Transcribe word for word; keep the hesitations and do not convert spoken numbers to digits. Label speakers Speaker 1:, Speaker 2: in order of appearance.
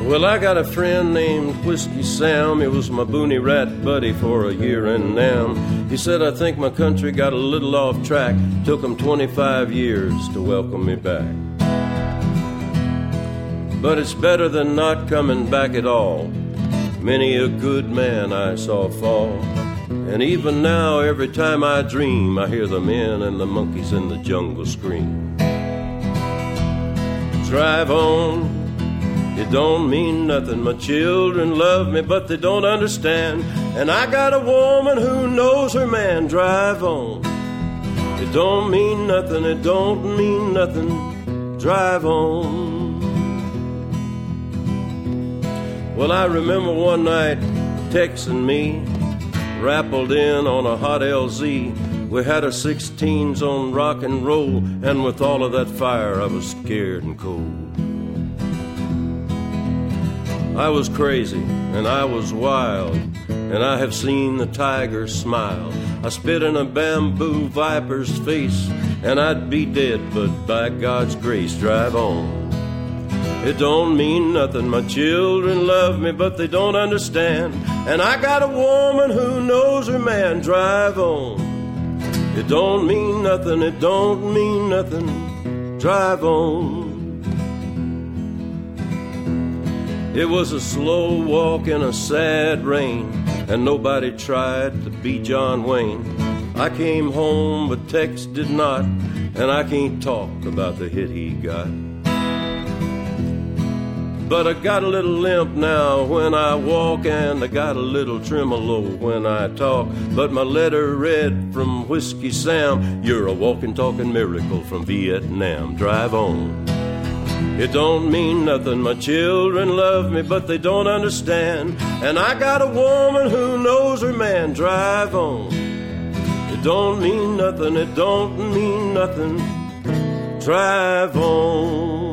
Speaker 1: Well, I got a friend named Whiskey Sam. He was my boonie rat buddy for a year and Nam. He said, I think my country got a little off track. Took him twenty-five years to welcome me back. But it's better than not coming back at all. Many a good man I saw fall. And even now, every time I dream, I hear the men and the monkeys in the jungle scream. Drive on. It don't mean nothing. My children love me, but they don't understand. And I got a woman who knows her man. Drive on. It don't mean nothing. It don't mean nothing. Drive on. Well, I remember one night texting me, rappled in on a hot L Z. We had our sixteens on rock and roll, and with all of that fire, I was scared and cold. I was crazy, and I was wild, and I have seen the tiger smile. I spit in a bamboo viper's face, and I'd be dead, but by God's grace, drive on. It don't mean nothing. My children love me, but they don't understand. And I got a woman who knows her man. Drive on. It don't mean nothing. It don't mean nothing. Drive on. It was a slow walk in a sad rain, and nobody tried to be John Wayne. I came home, but Tex did not, and I can't talk about the hit he got. But I got a little limp now when I walk, and I got a little tremolo when I talk. But my letter read from Whiskey Sam, you're a walking, talking miracle from Vietnam. Drive on. It don't mean nothing. My children love me, but they don't understand. And I got a woman who knows her man. Drive on. It don't mean nothing. It don't mean nothing. Drive on.